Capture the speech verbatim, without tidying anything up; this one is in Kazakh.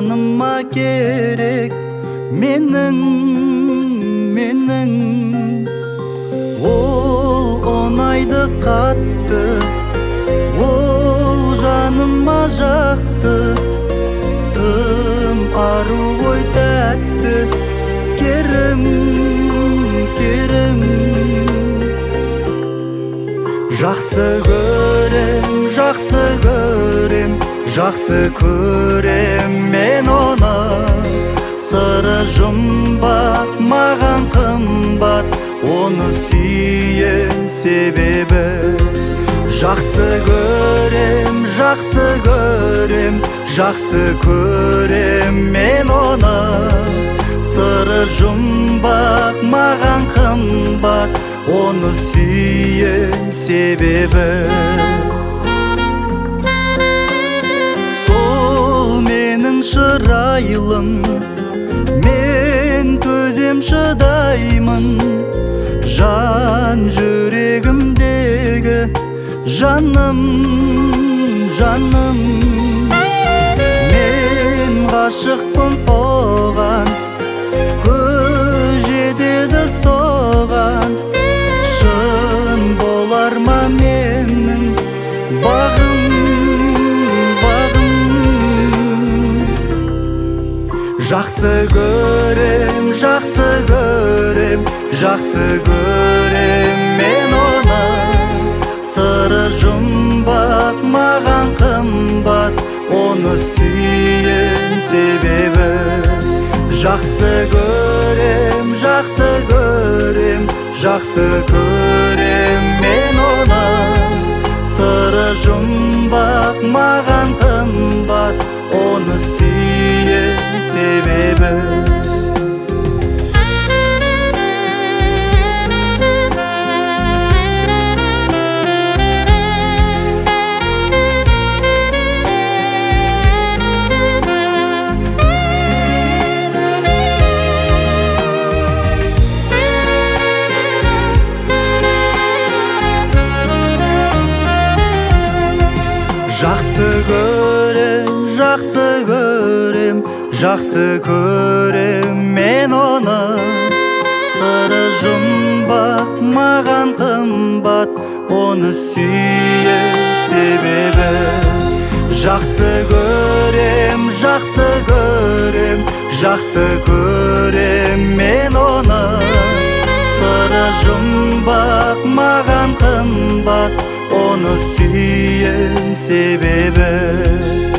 жаныма керек менің, менің. Ол оңайды қатты, ол жаныма жақты, тым ару ғой тәтті, керім, керім. Жақсы көрем, жақсы көрем, жақсы көрем мен оны. Сыры жұмбақ маған қымбат, оны сүйем себебі. Жақсы көрем, жақсы көрем, жақсы көрем мен оны. Сыры жұмбақ маған қымбат, оны сүйем себебі. Сол менің шырайлым, мен төзем шыдаймын. Жан жүрегімдегі жаным, жаным. Мен ғашықпын оған, көз жетеді соған. Шын болар ма менің бағым, бағым. Жақсы көрем, жақсы көрем, жақсы көрем мен оны. Сыры жұмбақ маған қымбат, оны сүйем себебі. Жақсы көрем, жақсы көрем, жақсы көрем мен оны. Сыры жұмбақ маған қымбат, оны сүйем себебі. Жақсы көрем, жақсы көрем, жақсы көрем мен оны. Сыры жұмбақ маған қымбат, оны сүйем себебі. Жақсы көрем, жақсы көрем, жақсы көрем мен оны. Сыры жұмбақ маған қымбат, оны сүйем себебі.